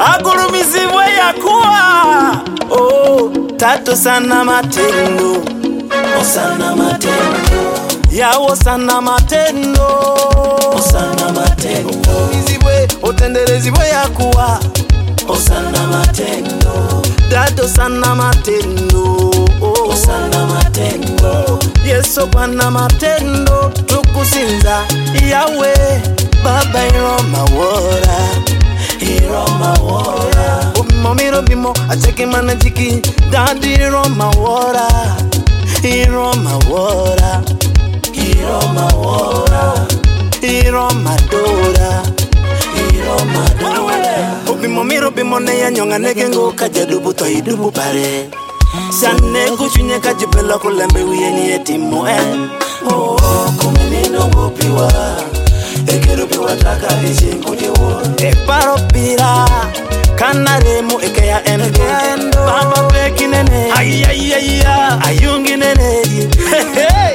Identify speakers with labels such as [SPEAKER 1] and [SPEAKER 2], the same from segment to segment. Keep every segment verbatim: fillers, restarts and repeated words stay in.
[SPEAKER 1] Agurumizibwe ya kuwa. Oh, tatu sana matendo.
[SPEAKER 2] Osana matendo.
[SPEAKER 1] Ya osana matendo.
[SPEAKER 2] Osana matendo.
[SPEAKER 1] Izibwe otenderezibwe ya kuwa.
[SPEAKER 2] Osana matendo.
[SPEAKER 1] Tatu sana matendo.
[SPEAKER 2] Osana matendo.
[SPEAKER 1] Yesu bwana matendo. Tukusinza Yahweh Baba iroma wora.
[SPEAKER 2] Iroma wora.
[SPEAKER 1] Ubimo miro bimo acheki mana jiki. Daddy iroma wora. Iroma wora.
[SPEAKER 2] Iroma wora.
[SPEAKER 1] Iroma dora.
[SPEAKER 2] Iroma dora.
[SPEAKER 1] Ubimo miro bimo ne ya nyonga nege ngo kajadubu to idubu pare. Sane kuchunye kajipela kulembe uyeni etimo en.
[SPEAKER 2] Oh, kumenino ngupiwa. Ekerupiwa taka lichingu diwo.
[SPEAKER 1] E paro pira. Kanaremu eke ya endo. Baba peki nene. Ay ay ay ay. Ayungi nene. Hey hey.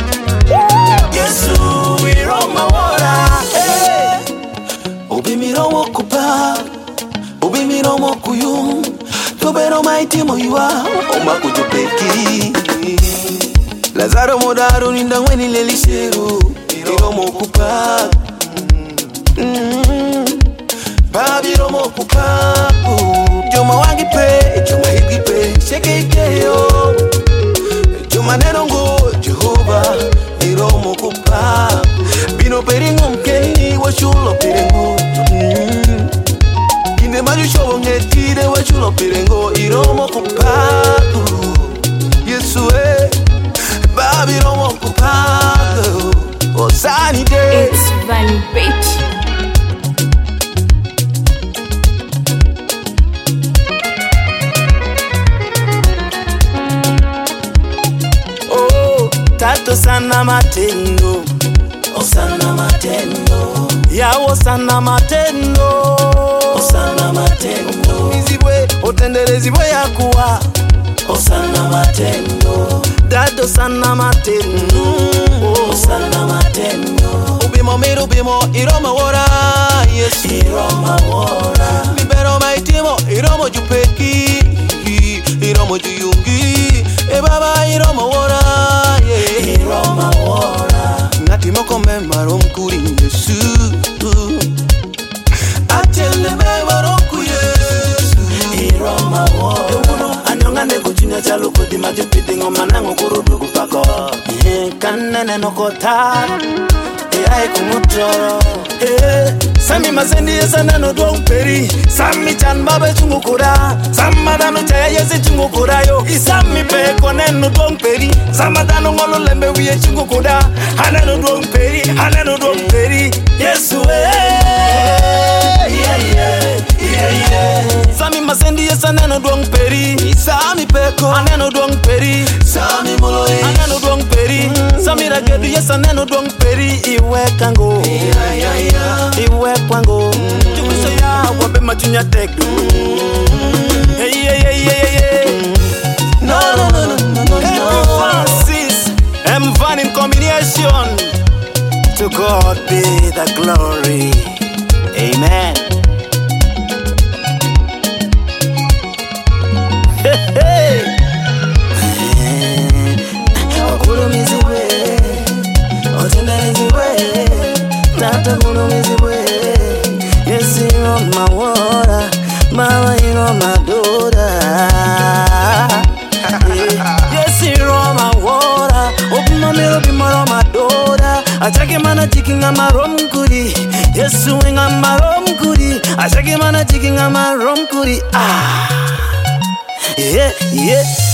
[SPEAKER 2] Yesu iroma wora. Hey. Ubi miromo kupa. Ubi miromo kuyum. Tobero maiti moywa. Oma kujupeki. Lazaro modaro nindangweni lelisheru. Iromo kupa. Mm. Babi romo kupa. Joma wangi pe, joma higi pe, sheke ikeyo. Joma nenongo Jehova. Iromo kupa. Bino peringo mkeni wa shulo perengo. Mm. Inde maju shobo ngetide wa shulo perengo. Iromo kupa. Yesu eh. Babi romo kupa. Oh, sunny day.
[SPEAKER 3] It's Van Beach.
[SPEAKER 1] Oh, tatu sana matendo.
[SPEAKER 2] Osana matendo.
[SPEAKER 1] Ya osana matendo.
[SPEAKER 2] Osana matendo.
[SPEAKER 1] Izibwe otenderezibwe ya kuwa.
[SPEAKER 2] Osana matendo.
[SPEAKER 1] Tatu sana matendo.
[SPEAKER 2] Osana matendo.
[SPEAKER 1] Ubimo miru bimo iroma wora. Yes.
[SPEAKER 2] Iroma wora.
[SPEAKER 1] Libero maitimo iromo jupeki. Iromo juyungi. E baba iroma wora. Yeah.
[SPEAKER 2] Iroma wora.
[SPEAKER 1] Ngati moko me marom kuri Yesu. Atele me marom ku Yesu.
[SPEAKER 2] Iroma wora.
[SPEAKER 1] Ewono anyonga ne kuchinya chalo kodi matipiti ngoma nango kurudu kupako. Eh kanene no kota. E ai kumutoro. Eh sami mazendi yesa nano dong peri. Sami chan babe chungu kura. Samadano chaya yesi chungu kura yo. Isami pe koneno dong peri. Samadano ngolo lembe wiye chungu kura. Hanano dong peri. Hanano dong peri. Yesu eh.
[SPEAKER 2] Yeah yeah. Yeah yeah.
[SPEAKER 1] Sami mazendi yesa nano dong peri. Sami peko aneno dong peri.
[SPEAKER 2] Sami moloi
[SPEAKER 1] aneno dong peri. Sami ragedu yesa nano dong peri. Iwe kango.
[SPEAKER 2] Yeah yeah yeah.
[SPEAKER 1] Iwe kwango. Chukuso ya wabe machunya tekdu. Hey hey hey hey hey.
[SPEAKER 2] No no no no no no.
[SPEAKER 1] Francis M Van in combination. To God be the glory. Amen. Hey hey.
[SPEAKER 2] Agurumizibwe. Otenderezibwe.
[SPEAKER 1] Tata gurumizibwe. Yes, iroma wora. Mama iroma dora. Yes, iroma wora. Obima mero bimaroma dora. Achake mana chikinga marom kuri. Yesu inga marom kuri. Achake mana chikinga marom kuri. Ah. Yeah, yeah.